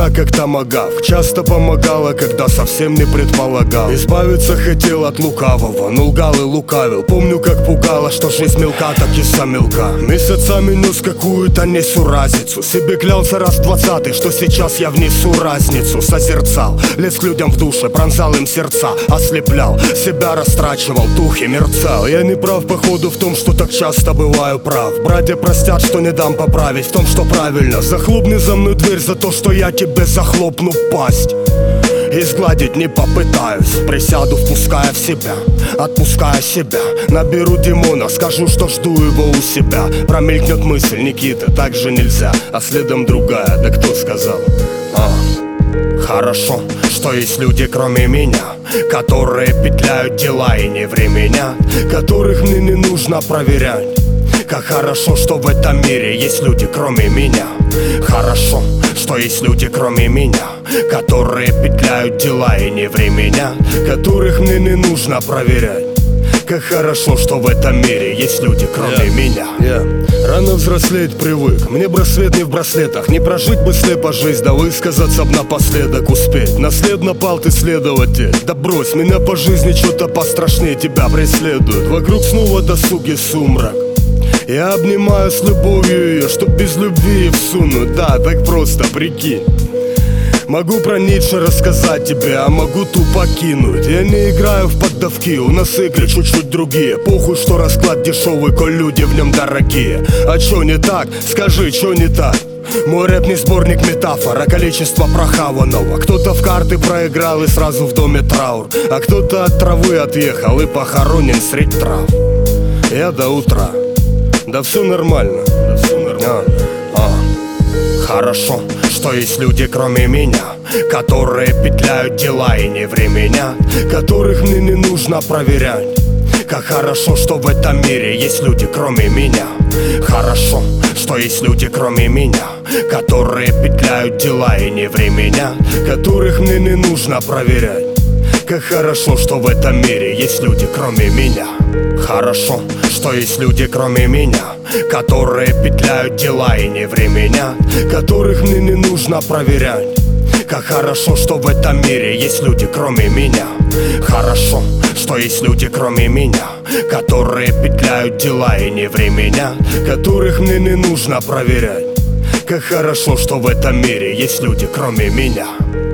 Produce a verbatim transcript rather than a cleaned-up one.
она как томагавк, часто помогала, когда совсем не предполагал. Избавиться хотел от лукавого, но лгал и лукавил. Помню, как пугало, что жизнь мелка, так и сам мелка. Месяцами нес какую-то несуразицу. Себе клялся раз двадцатый, что сейчас я внесу разницу. Созерцал, лез к людям в душе, пронзал им сердца, ослеплял, себя растрачивал, духи мерцал. Я не прав, походу, в том, что так часто бываю прав. Братья простят, что не дам поправить в том, что правильно. Захлопни за мной дверь за то, что я тебе захлопну пасть. И сгладить не попытаюсь. Присяду, впуская в себя, отпуская себя. Наберу Димона, скажу, что жду его у себя. Промелькнет мысль: Никита, так же нельзя. А следом другая: да кто сказал? А, хорошо, что есть люди кроме меня, которые петляют дела и не временят, которых мне не нужно проверять. Как хорошо, что в этом мире есть люди кроме меня. Хорошо, что есть люди кроме меня, которые петляют дела и не временят, которых мне не нужно проверять. Как хорошо, что в этом мире есть люди кроме yeah. меня. yeah. Рано взрослеть привык, мне браслет не в браслетах. Не прожить бы слепо жизнь, да высказаться б напоследок успеть. Наследно пал ты следователь, да брось, меня по жизни что-то пострашнее тебя преследует. Вокруг снова досуг и сумрак. Я обнимаю с любовью ее, чтоб без любви всунуть. Да, так просто, прикинь. Могу про Ницше рассказать тебе, а могу тупо кинуть. Я не играю в поддавки, у нас игры чуть-чуть другие. Похуй, что расклад дешевый, коль люди в нем дорогие. А чё не так? Скажи, чё не так? Мой рэп не сборник метафор, а количество прохаванного. Кто-то в карты проиграл и сразу в доме траур, а кто-то от травы отъехал и похоронен средь трав. Я до утра. Да все нормально, да все нормально. а, а. Хорошо, что есть люди кроме меня, которые петляют дела и не временят, которых мне не нужно проверять. Как хорошо, что в этом мире есть люди кроме меня. Хорошо, что есть люди кроме меня, которые петляют дела и не временят, которых мне не нужно проверять. Как хорошо, что в этом мире есть люди кроме меня. Хорошо, что есть люди кроме меня, которые петляют дела и не временят, которых мне не нужно проверять. Как хорошо, что в этом мире есть люди кроме меня. Хорошо, что есть люди кроме меня, которые петляют дела и не временят, которых мне не нужно проверять. Как хорошо, что в этом мире есть люди кроме меня.